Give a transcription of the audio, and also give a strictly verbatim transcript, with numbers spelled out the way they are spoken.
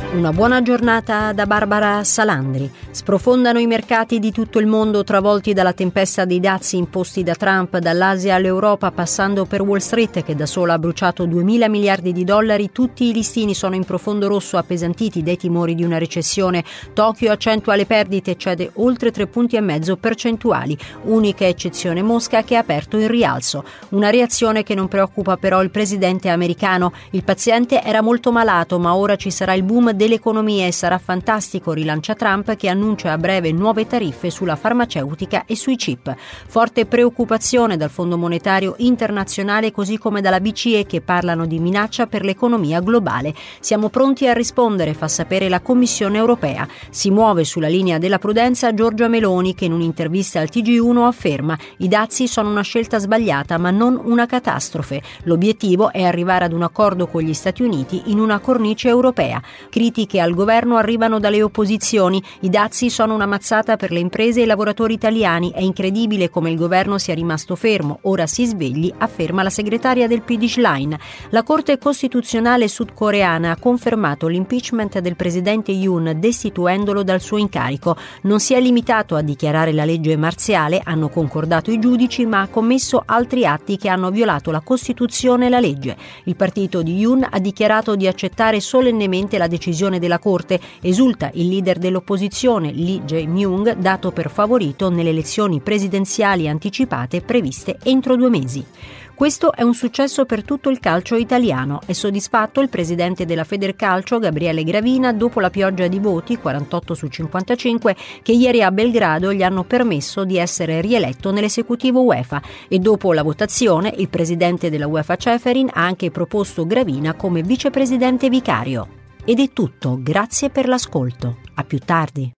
Una buona giornata da Barbara Salandri. Sprofondano i mercati di tutto il mondo travolti dalla tempesta dei dazi imposti da Trump, dall'Asia all'Europa passando per Wall Street che da sola ha bruciato duemila miliardi di dollari. Tutti i listini sono in profondo rosso, appesantiti dai timori di una recessione. Tokyo accentua le perdite e cede oltre tre punti e mezzo percentuali. Unica eccezione Mosca che ha aperto in rialzo. Una reazione che non preoccupa però il presidente americano. Il paziente era molto malato, ma ora ci sarà il boom dell'economia e sarà fantastico, rilancia Trump che annuncia a breve nuove tariffe sulla farmaceutica e sui chip. Forte preoccupazione dal Fondo Monetario Internazionale così come dalla B C E che parlano di minaccia per l'economia globale. Siamo pronti a rispondere, fa sapere la Commissione europea. Si muove sulla linea della prudenza Giorgia Meloni che in un'intervista al T G uno afferma: i dazi sono una scelta sbagliata ma non una catastrofe. L'obiettivo è arrivare ad un accordo con gli Stati Uniti in una cornice europea. Critiche al governo arrivano dalle opposizioni. I dazi sono una mazzata per le imprese e i lavoratori italiani. È incredibile come il governo sia rimasto fermo. Ora si svegli, afferma la segretaria del P D Schlein. La Corte Costituzionale sudcoreana ha confermato l'impeachment del presidente Yoon destituendolo dal suo incarico. Non si è limitato a dichiarare la legge marziale, hanno concordato i giudici, ma ha commesso altri atti che hanno violato la Costituzione e la legge. Il partito di Yoon ha dichiarato di accettare solennemente la decisione della Corte. Esulta il leader dell'opposizione Lee Jae-myung, dato per favorito nelle elezioni presidenziali anticipate previste entro due mesi. Questo è un successo per tutto il calcio italiano. È soddisfatto il presidente della Federcalcio, Gabriele Gravina, dopo la pioggia di voti, quarantotto su cinquantacinque, che ieri a Belgrado gli hanno permesso di essere rieletto nell'esecutivo UEFA. E dopo la votazione, il presidente della UEFA Ceferin ha anche proposto Gravina come vicepresidente vicario. Ed è tutto, grazie per l'ascolto. A più tardi.